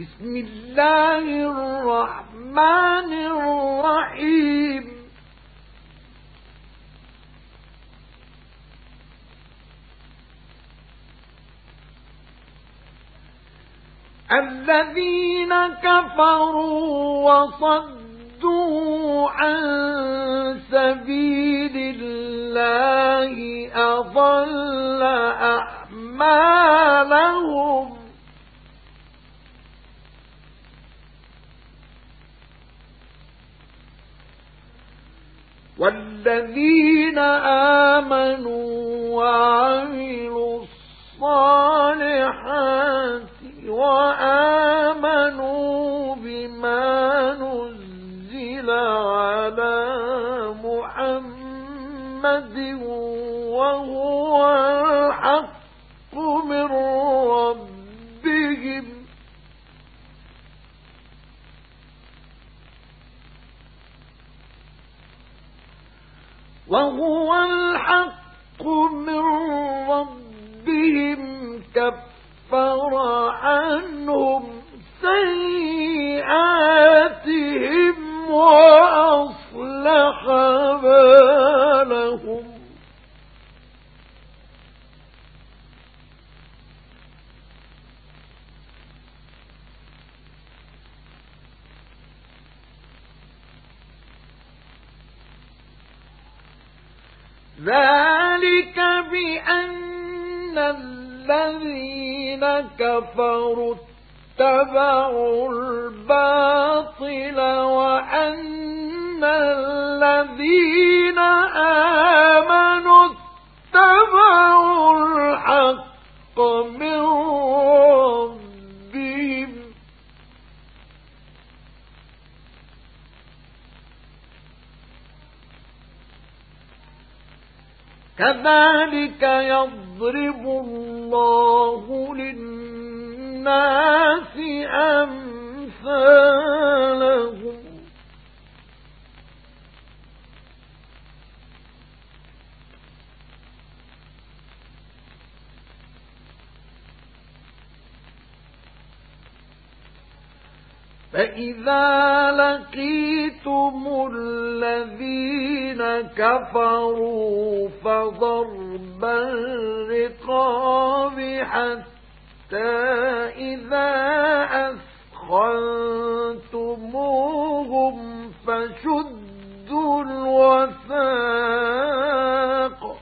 بسم الله الرحمن الرحيم الذين كفروا وصدوا عن سبيل الله أضل أعمالهم والذين آمنوا وعملوا الصالحات وآمنوا بما نزل على محمد وهو الحق من ربهم كفر عنهم سيئاتهم وأصلح بالهم ذلك بأن الذين كفروا اتبعوا الباطل وأن الذين آمنوا اتبعوا الحق من ربهم كذلك يضرب الله للناس أمثالهم فإذا لقيتم الذين كفروا فضرب الرقاب حتى إذا أثخنتموهم فشدوا الوثاق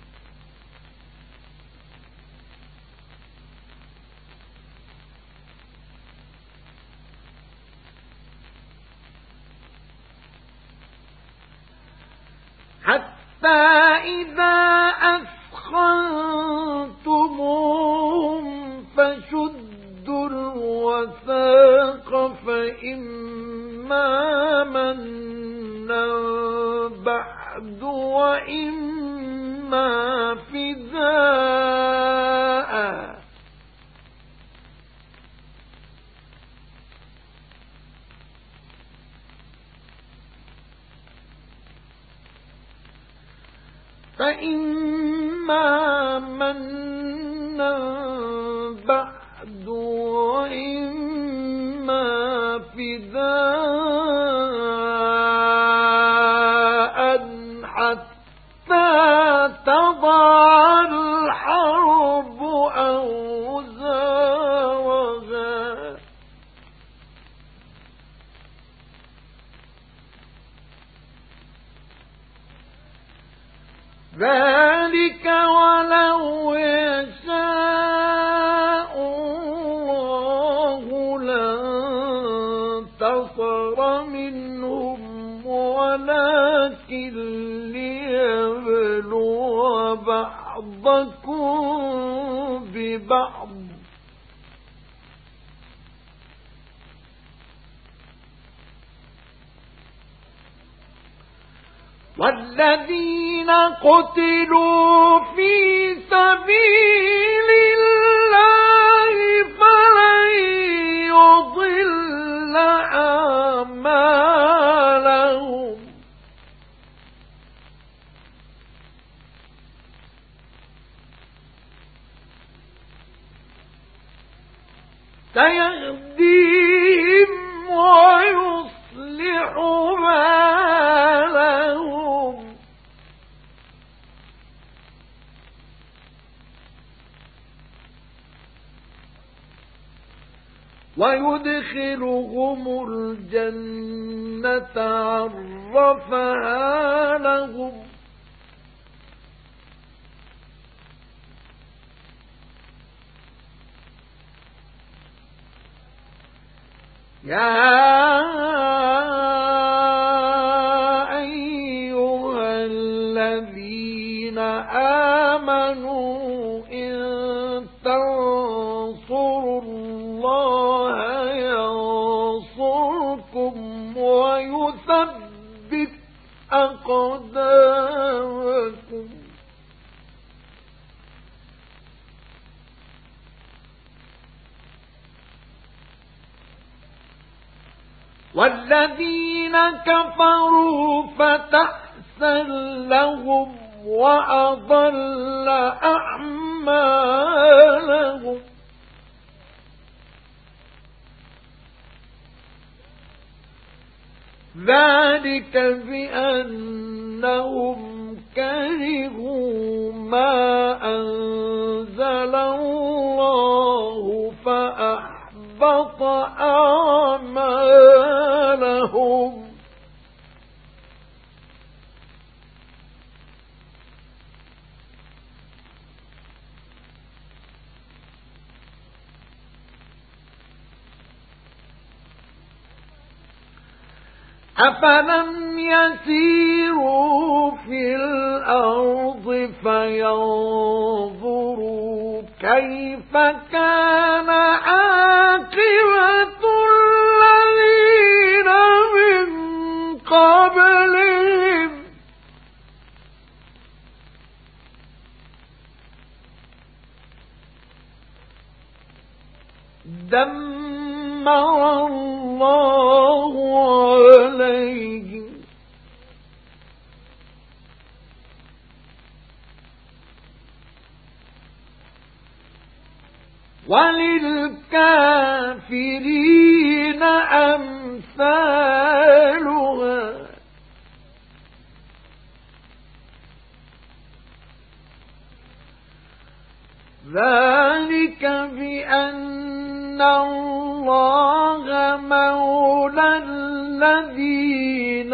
حتى إذا أثخنتموهم فشدوا الوثاق فإما منا بعد وإما فداء فإما منا بعد وإما فداء حتى تضع الحرب أوزارها ذلك ولو يشاء الله لانتصر منهم ولكن ليبلو بعضكم ببعض والذين قتلوا في سبيل الله فلن يضل أعمالهم سيهديهم ويصلح بالهم ويدخلهم الجنة عرفها لهم يا أيها الذين آمنوا إن تنصروا الله ينصركم ويثبت أقدامكم والذين كفروا فتحسن لهم وأضل أعمالهم ذلك بأنهم كرهوا ما أنزل الله فأحبط أعمالهم أفلم يسيروا في الأرض فينظروا كيف كان عاقبة الذين من قبلهم دمر الله عليهم وللكافرين أمثالها ذلك بأن الله مولى الذين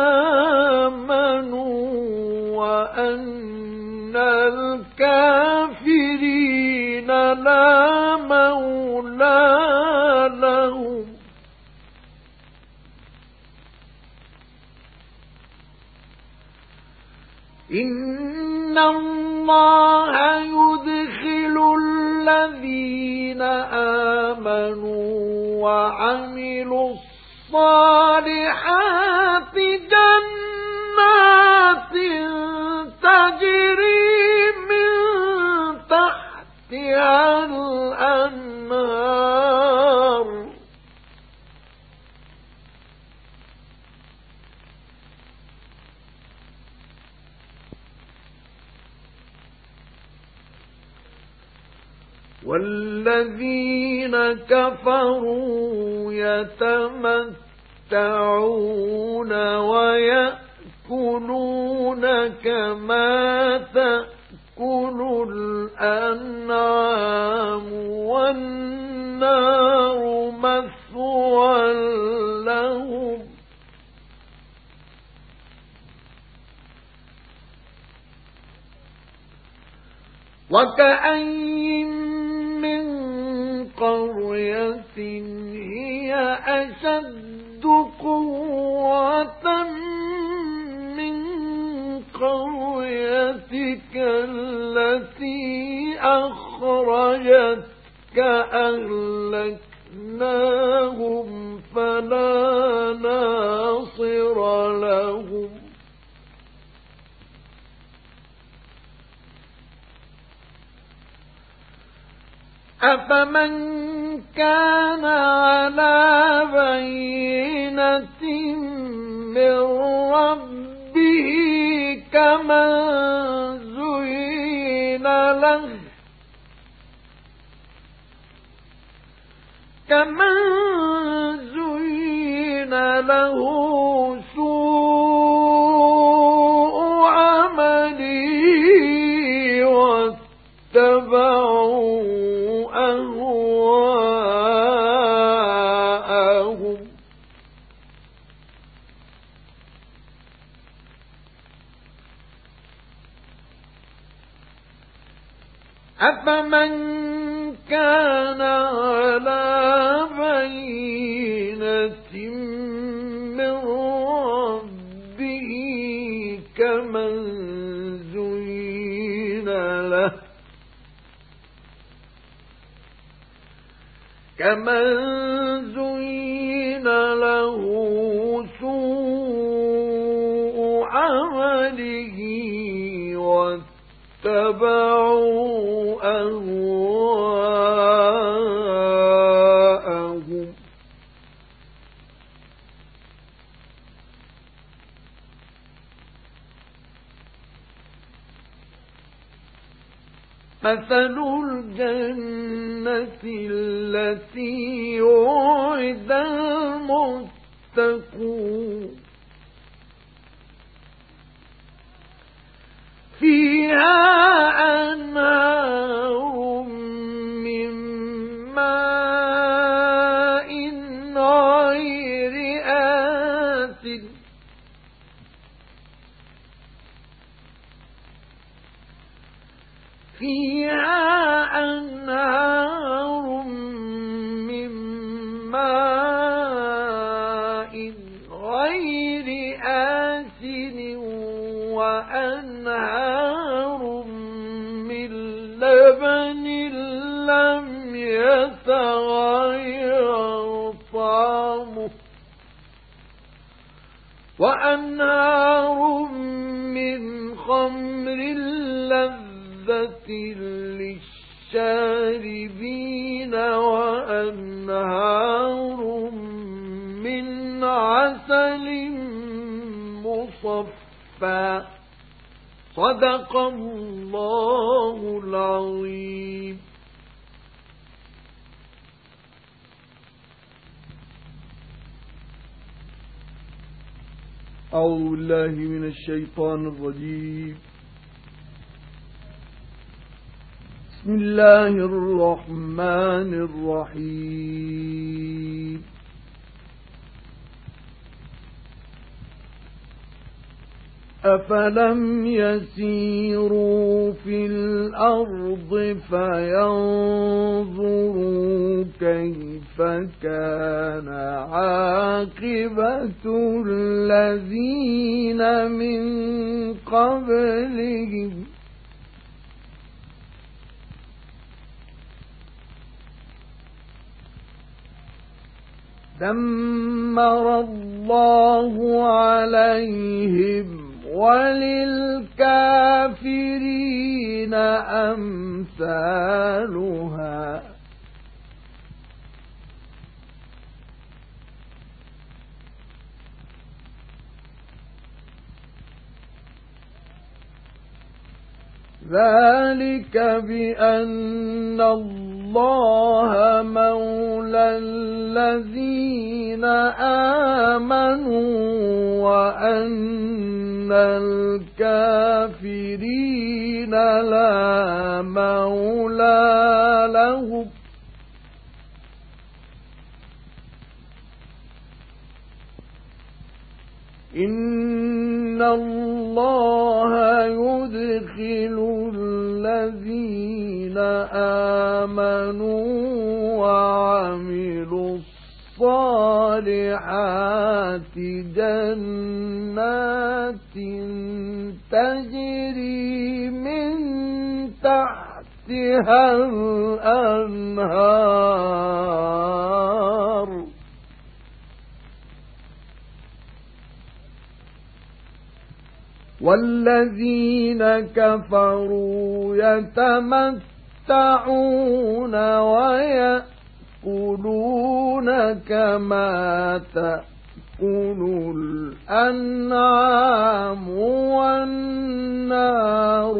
آمنوا وأن الكافرين لا مولى لهم إن الله يدخل الذين آمنوا وعملوا الصالحات جنات تجري من تحتها الأنهار والذين كفروا يتمتعون ويأكلون كما تأكل الأنعام والنار مثوى لهم وكأين من قرية هي أشد قوة من قريتك التي أخرجتك أهلكناهم فلا ناصر لهم أفمن كان على بينة من ربه كمن زين له كمن زين له سوء عمله واتبعوا أهواءهم أفمن كان على بينة من ربه كمن زين له سوء عمله واتبعوا أهواءهم مثل الجنة التي وعد المتقون فيها أنهار من ماء غير آسن وأنهار من لبن لم يتغير طعمه وأنهار من خمر لذة للشاربين وأنهار من عسل مصفى صدق الله العظيم. أعوذ بالله من الشيطان الرجيم. بسم الله الرحمن الرحيم. أفلم يسيروا في الأرض فينظروا كيف كان عاقبة الذين من قبلهم دمر الله عليهم وللكافرين أمثالها ذلك بأن الله مولى الذين آمنوا وأن الكافرين لا مولى لهم إن الله يدخل الذين آمنوا وعملوا الصالحات جنات تجري من تحتها الأنهار والذين كفروا يتمتعون ويأكلون كما تأكل الأنعام والنار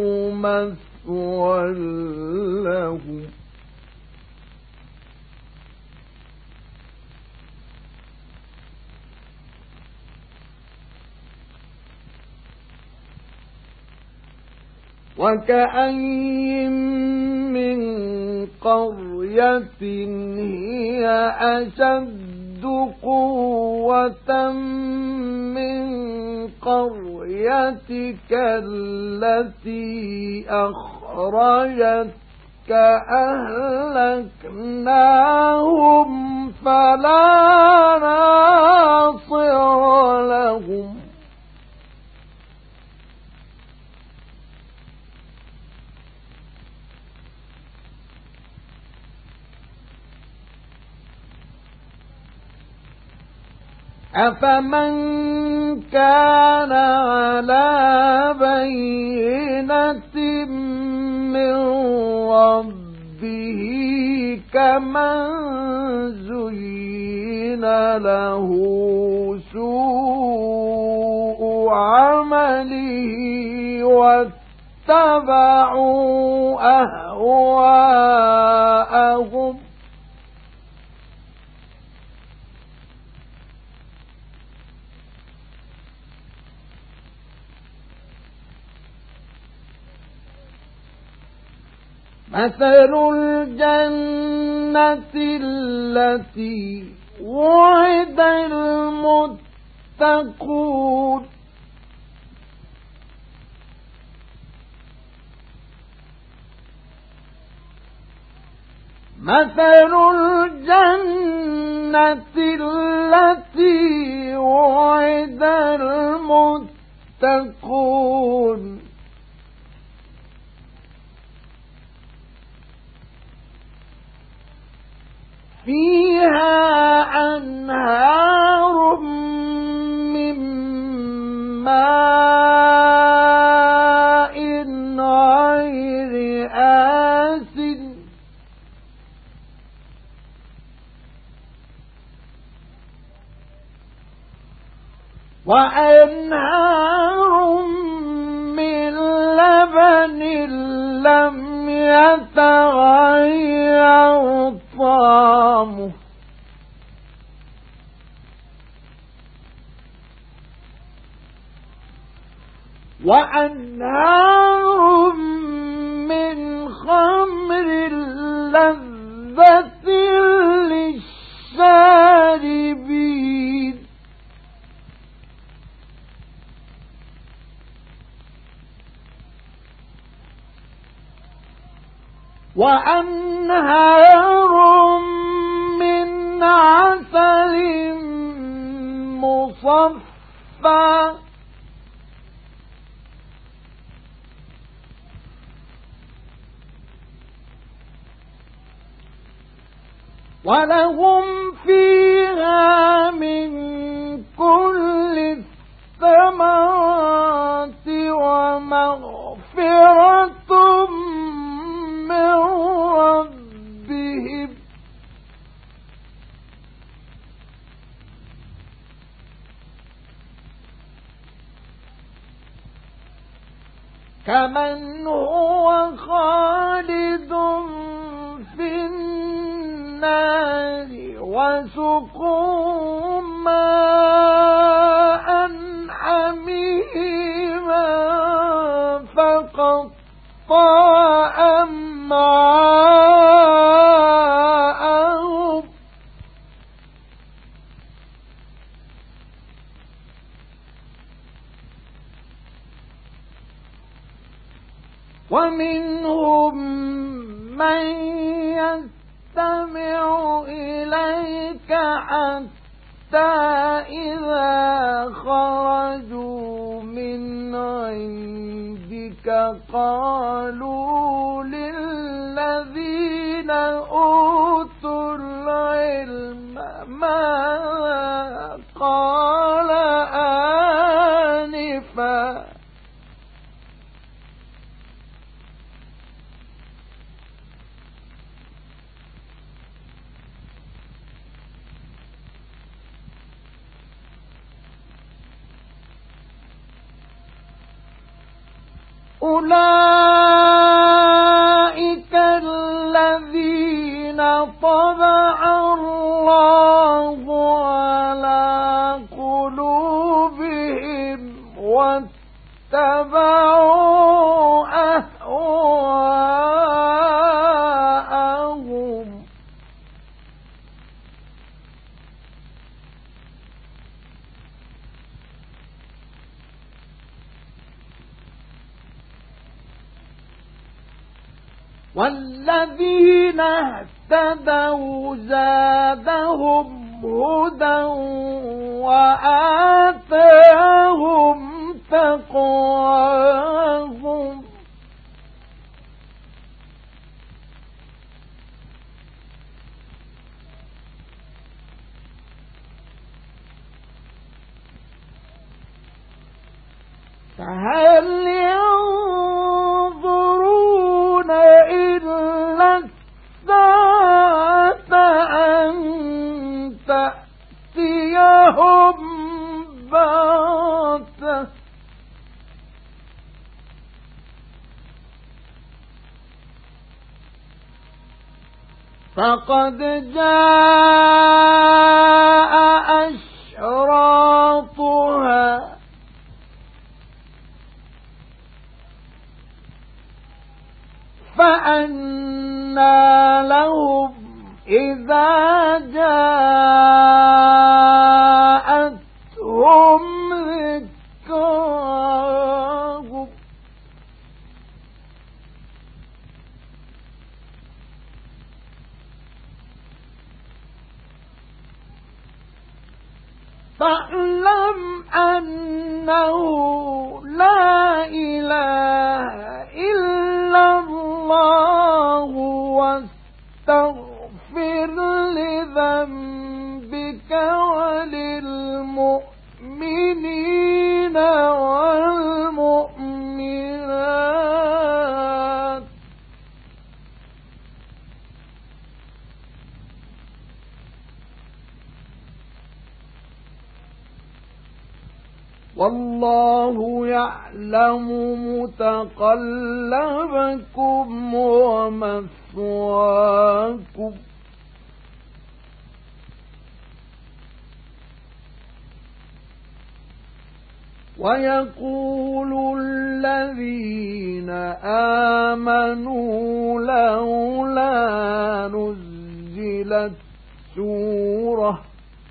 مثوى لهم وكأين من قرية هي أشد قوة من قريتك التي أخرجتك أهلكناهم فلا ناصر لهم أفمن كان على بينة من ربه كمن زين له سوء عمله واتبعوا أهواءهم مثل الجنة التي وعد المتقون مثل الجنة التي وعد المتقون فيها أنهار من ماء غير آسن وأنهار من لبن لم يتغير طعمه وأنهار من خمر لذة للشاربين وأنهار من عسل مصفى ولهم فيها من كل الثمرات ومغفرة من ربهم كمن هو خالد في النار وسقوا ماء حميما فقطع أمعاءهم ومنهم من يستمع إليك حتى إذا خرجوا من عندك قالوا للذين أوتوا العلم ماذا قال آنفا أولئك الذين طبع الله على قلوبهم واتبعوا والذين اهتدوا زادهم هدى وآتاهم تقواهم فهل ينظرون إلا الساعة أن تأتيهم بغتة فقد جاء أشراطها فأنى لهم إذا جاءتهم ذكراهم فاعلم أنه لا إله إلا الله واستغفر لذنبك وللمؤمنين والمؤمنات والله يعلم متقلبكم ومثواكم ويقول الذين آمنوا لولا نزلت سورة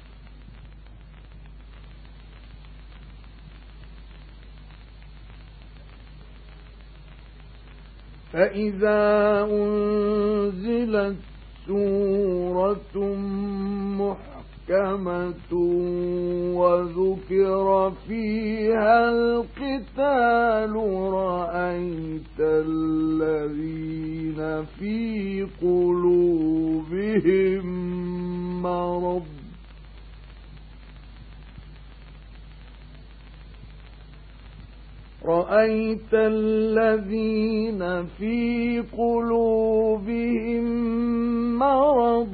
فإذا أنزلت سورة محكمة وذكر فيها القتال رأيت الذين في قلوبهم مرض رأيت الذين في قلوبهم مرض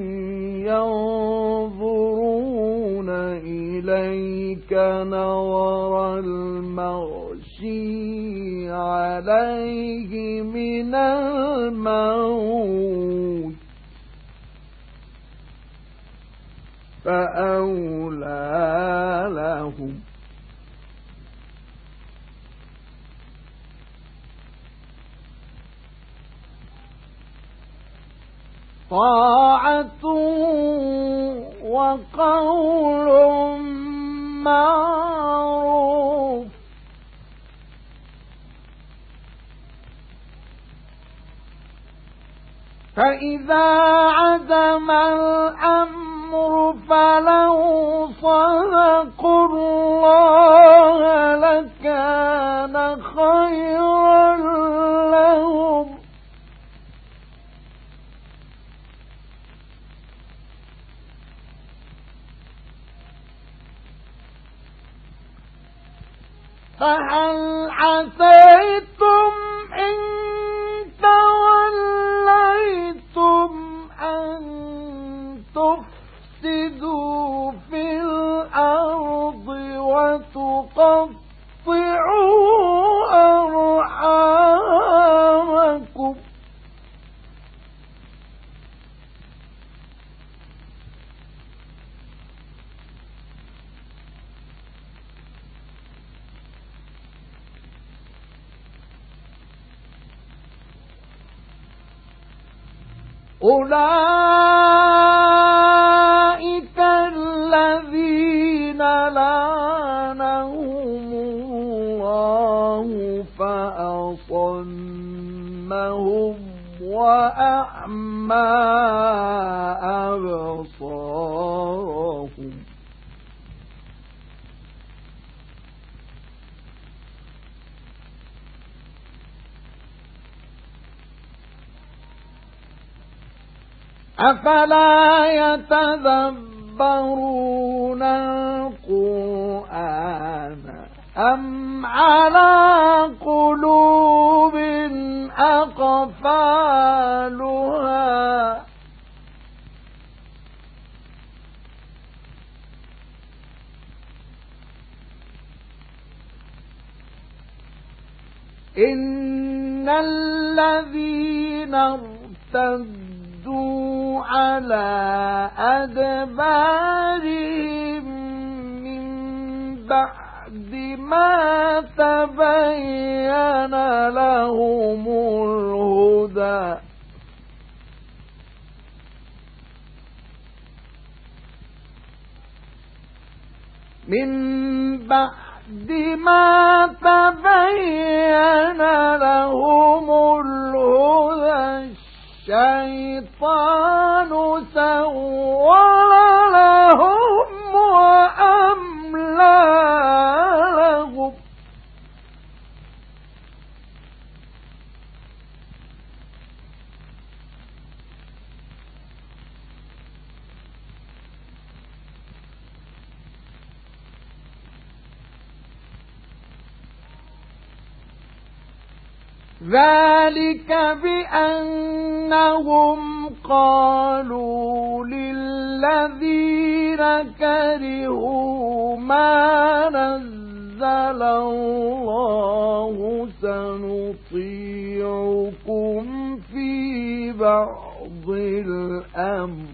ينظرون إليك نظر المغشي عليه من الموت فأولى لهم طاعة وقول معروف فإذا عزم الأمر فلو صدقوا الله لكان خيرا لهم فهل عسيتم إن توليتم أن تفسدوا في الأرض وتقطعوا أرحامكم أولئك الذين لعنهم الله فأصمهم وأعمى أبصارهم أفلا يتدبرون القرآن أم على قلوب أقفالها إن الذين ارتدوا على أدبارهم من بعد ما تبين لهم الهدى الشيطان سول لهم وأملى لهم ذلك بأنهم قالوا للذين كرهوا ما نزل الله سنطيعكم في بعض الأمر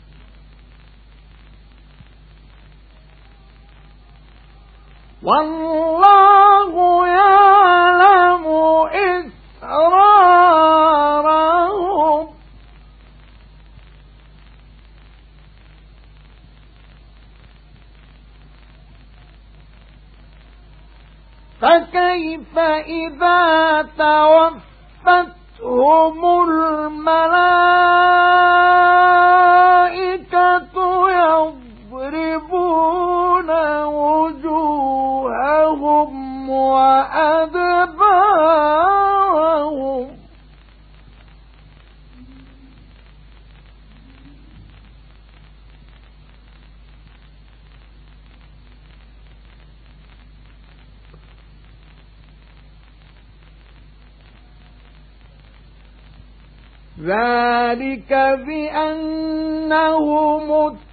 والله يعلم إسرارهم فكيف إذا توفتهم الملائكة يضربون وجوههم وأدبارهم ذلك بأنهم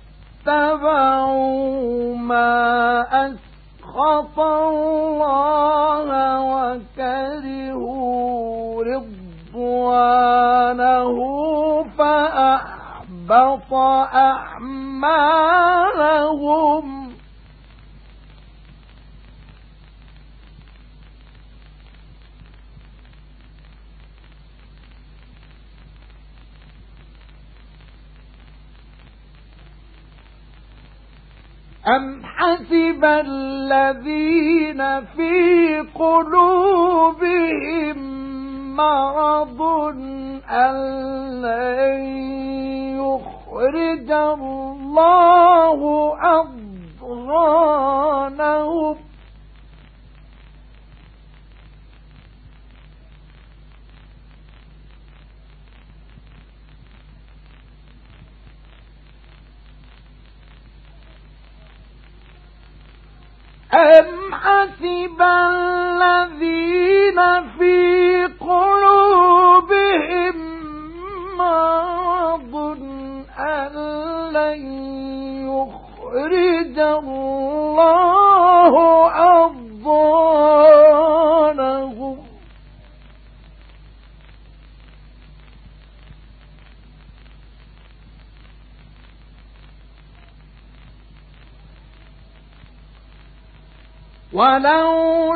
اتبعوا ما أسخط الله وكرهوا رضوانه فأحبط أعمالهم أم حسب الذين في قلوبهم مرض أن لن يخرج الله أضغانهم أم حسب الذين في قلوبهم مرض أن لن يخرج الله أضغانهم ولو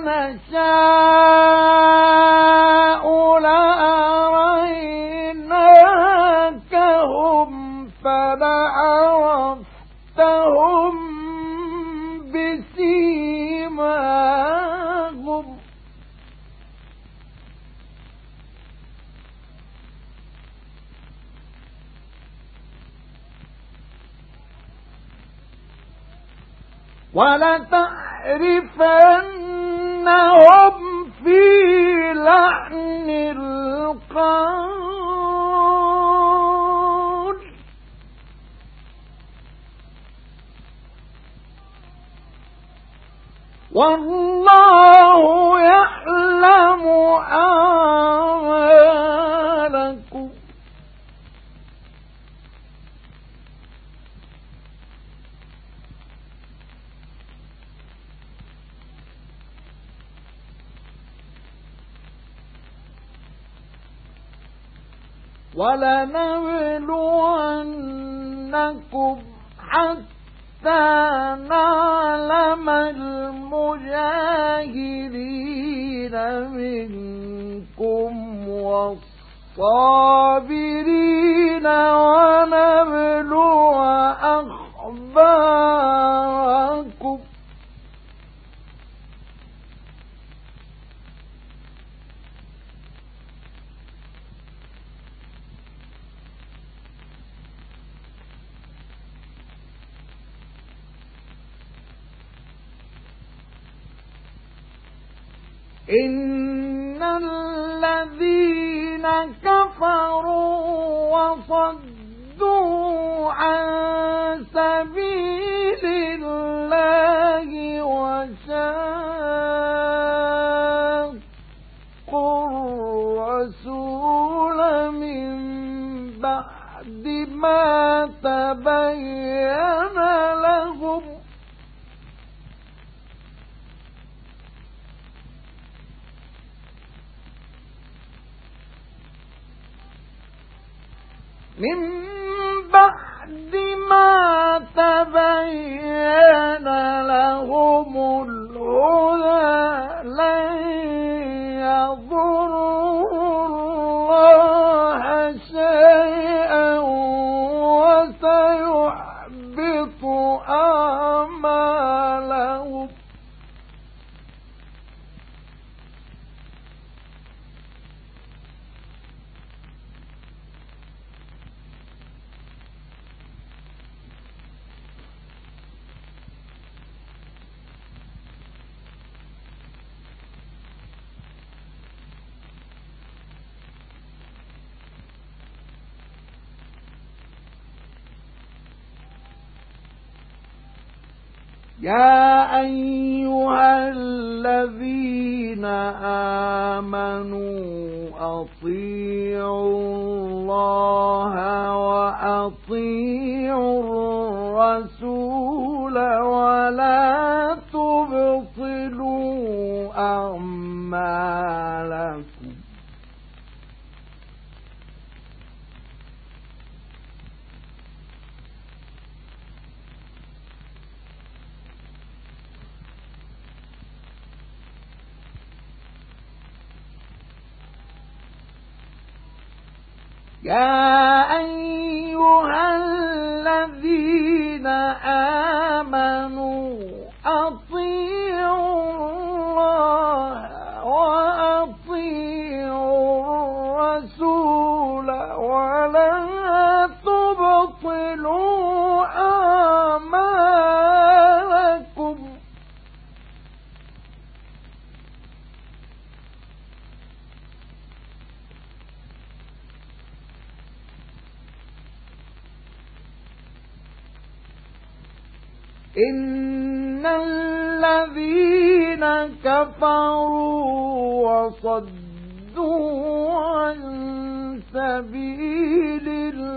نشاء لأريناكهم فلعرفتهم بسيماهم ولتعرفنهم في لحن القول والله يعلم أعمالكم ولنبلونكم حتى نعلم المجاهدين منكم والصابرين ونبلو أخباركم إن الذين كفروا وصدوا عن سبيل الله وشاقوا الرسول من بعد ما تبين لهم الهدى لن يضروا الله شيئا وسيحبط أعمالهم يا أيها الذين آمنوا أطيعوا الله وأطيعوا الرسول ولا تبطلوا أعمالكم يا أيها الذين آمنوا أطيعوا الله وأطيعوا الرسول ولا تبطلوا أعمالكم إن الذين كفروا وصدوا عن سبيل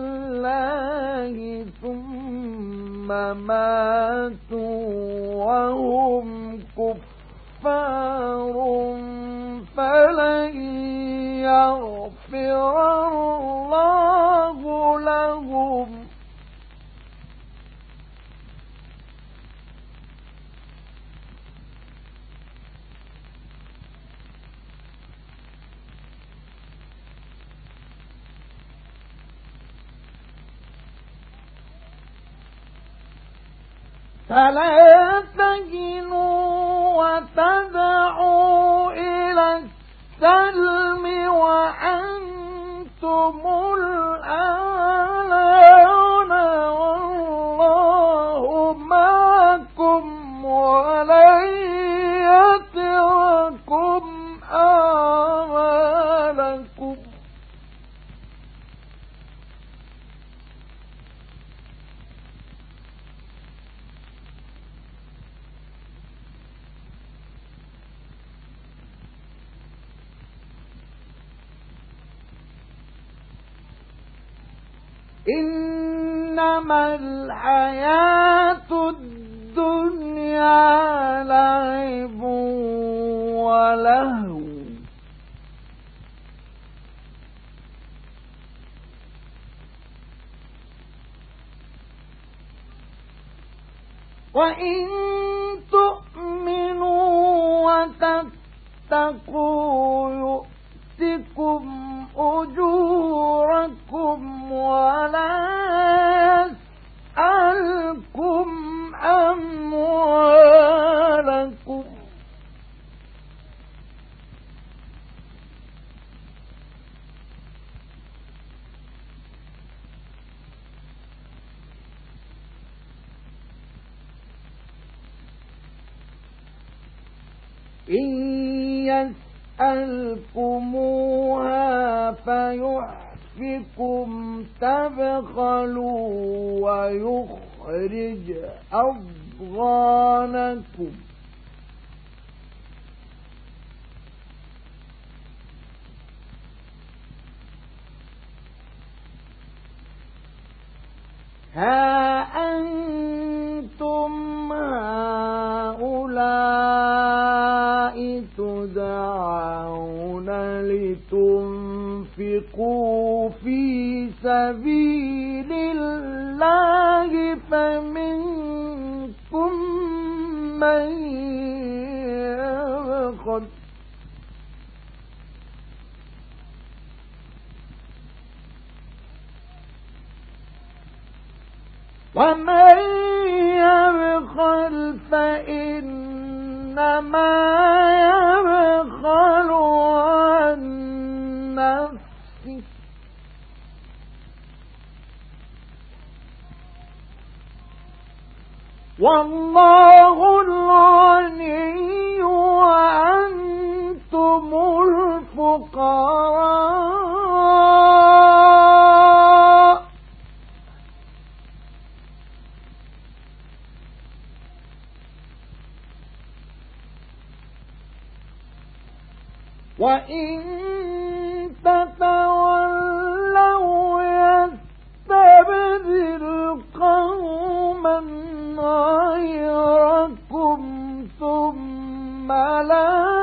الله ثم ماتوا وهم كفار فلن يغفر الله لهم فلا تهنوا وتدعوا إلى السلم وأنتم الأعلون والله معكم إنما الحياة الدنيا لعب ولهو وإن تؤمنوا وتتقوا يؤتكم أجوركم ولا يسألكم أموالكم إن يسألكموها فيحفكم تبخلوا ويخرج أضغانكم ها أنتم هؤلاء تدعون لتنفقوا في سبيل الله فمنكم من يبخل ومن يبخل فإنما يبخل عن نفسه والله الغني وأنتم الفقراء وإن تتولوا يستبدل قوما غيركم ثم لا